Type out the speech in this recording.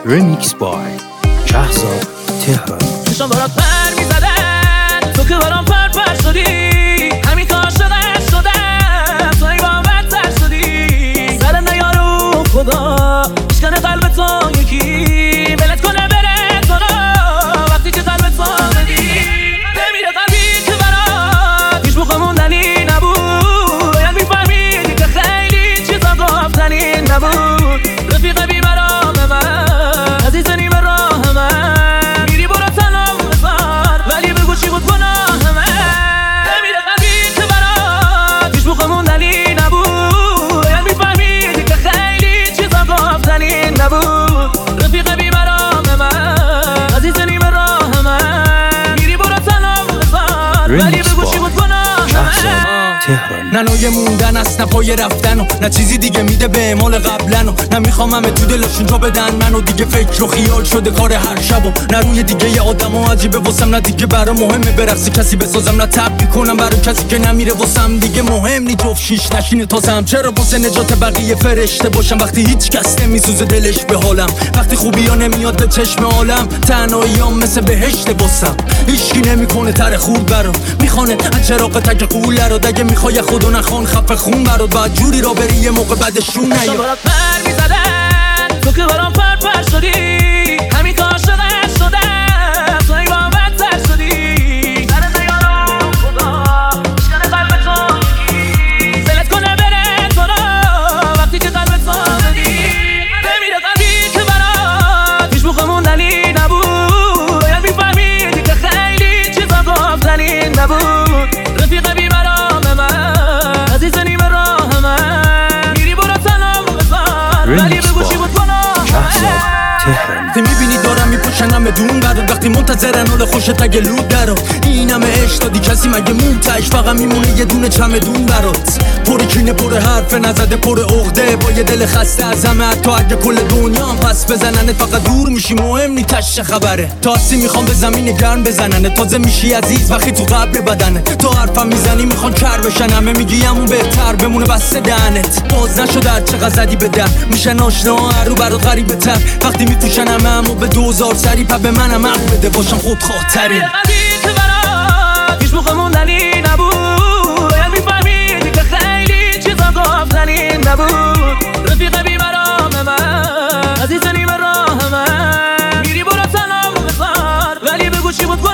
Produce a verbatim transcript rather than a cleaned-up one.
Remix by شهرزاد تهران. چشم برات پر میزدن تو که برام پر پر شدی، همین که عاشقت شدم تو ای با بدتر شدی. سر نیارو خدا اشکن قلب تو یکی ولت کنه بره تو را وقتی که قلب تو بدی نمیره قلبی که برات هیچ موقع موندنی نبود. باید میفهمیدی که خیلی چیزا گفتنی نبود. رفیق بی برام من عزیز نیم راه من میری برو تنم بزار ولی بگو چی بود گناه من. نمیره قلبی که برات هیچ موقع موندنی نبود. باید میفهمیدی که خیلی چیزا گفتنی نبود. رفیق بی برام من عزیز نیم راه من میری برو تنم بزار ولی بگو چی بود گناه من. نه نوع موندن است نه پای رفتن و نه چیزی دیگه میده به مال قبلن و نه میخوام همه تو دلشون جا بدن منو دیگه فکر و خیال شده کار هر شب و نه روی دیگه یه آدم و عجیبه واسم نه دیگه برا مهمه برقصی کسی بسازم نه تب میکنم برای کسی که نمیره واسم دیگه مهم نی جفت شیش نشینه تازم. چرا واسه نجات بقیه فرشته باشم وقتی هیچ کس نمیسوزه دلش به حالم، وقتی خوبی ها نمیاد به چشم عالم تنهاییام مثل بهشت باسم. هیچکی نمیکنه تر خوب برام میخونه از چراغ تک قوله رو دگه میخوای خودو نخوان خفه خون برات بعد جوری را بری یه موقع بعدشون نیا. برات پر میزدن تو که برام پر پر شدی، همین که عاشقت شدم تو ای با بدتر شدی. سر نیارو خدا اشکن قلب تو یکی ولت کنه بره تو را وقتی که قلب تو بدی نمیره قلبی که برات هیچ موقع موندنی نبود. باید میفهمیدی که خیلی چیزا گفتنی نبود. رفیق بی برام من عزیز نیم راه من میری برو تنم بزار ولی بگو چی بود گناه من. وقتی میبینی دارم میپوشنم بدون برات وقتی منتظرن حال خوشت اگه لود درات این همه عشق دادی کسی مگه مونتش فقط میمونه یه دونه چمدون برات. پر کینه پر حرف نزده پر عقده با یه دل خسته از همه حتی اگه کل دنیا هم پس بزننت فقط دور میشی مهم نی تش خبره. تا هستی میخوام به زمین گرم بزننت تازه میشی عزیز وقتی تو قبر بدنه. تو حرفم میزنی میخوان کر بشن همه میگی همون بهتر بمونه بسته دهنت. باز نشده هر چقدر زدی به در میشن آشنا هر رو برات غریبه تر وقتی میپوشن همه همو به دوزار سری پا به منم حق بده باشم خود خاطری. قلبی که برات هیچ موقع موندنی نبود. باید میفهمیدی که خیلی چیزا گفتنی نبود. رفیق بی برام من عزیز نیم راه من میری برو تنم بزار ولی بگو چی بود